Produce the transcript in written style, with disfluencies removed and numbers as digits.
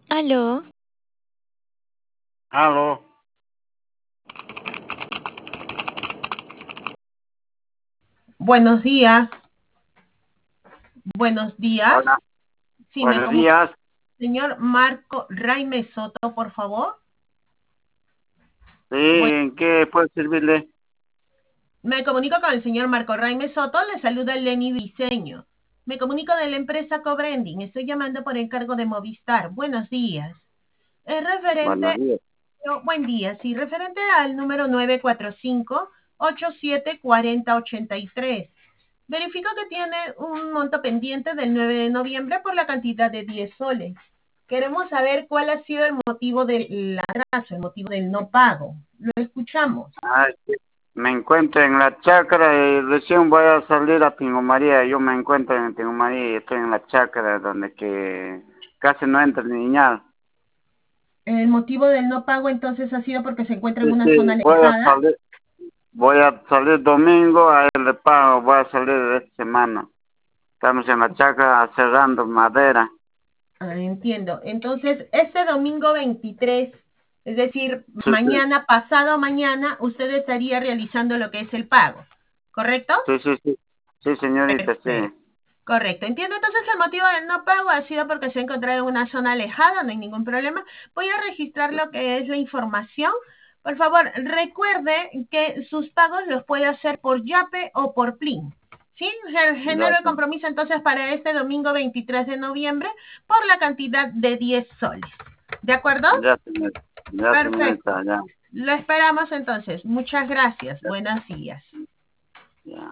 Aló, Aló, Buenos días, buenos hola, días. Sí, me buenos comunico. días. Señor Marco Raime Soto, por favor. Sí, Bueno, ¿en qué puedo servirle? me comunico con el señor Marco Raime Soto. Le saluda Lenny Diseño. Me comunico de la empresa Cobrending. Estoy llamando por encargo de Movistar. Buenos días. Es Buenos referente, días. buen día, sí, referente al número 945-874083. Verifico que tiene un monto pendiente del 9 de noviembre por la cantidad de 10 soles. Queremos saber cuál ha sido el motivo del atraso, el motivo del no pago. Lo escuchamos. Sí, me encuentro en la chacra y recién voy a salir a Pingo María. Yo me encuentro en Pingo María y estoy en la chacra donde que casi no entra ni niñal. El motivo del no pago entonces ha sido porque se encuentra en Sí, una zona sí, alejada. voy a salir domingo, a el pago, voy a salir esta semana. Estamos en la chacra cerrando madera. Ah, entiendo. Entonces, este domingo 23, es decir, Sí, sí, mañana, pasado mañana, usted estaría realizando lo que es el pago, ¿correcto? sí, sí, sí, sí, señorita, sí. Perfecto. Correcto. Entiendo entonces el motivo del no pago ha sido porque se ha encontrado en una zona alejada, no hay ningún problema. Voy a registrar lo que es la información. Por favor, recuerde que sus pagos los puede hacer por Yape o por Plin. ¿Sí? Ya, Genero el compromiso entonces para este domingo 23 de noviembre por la cantidad de 10 soles. ¿De acuerdo? ya, señorita, ya, Perfecto. señorita, ya. Lo esperamos entonces. Muchas gracias. Buenos días. Ya.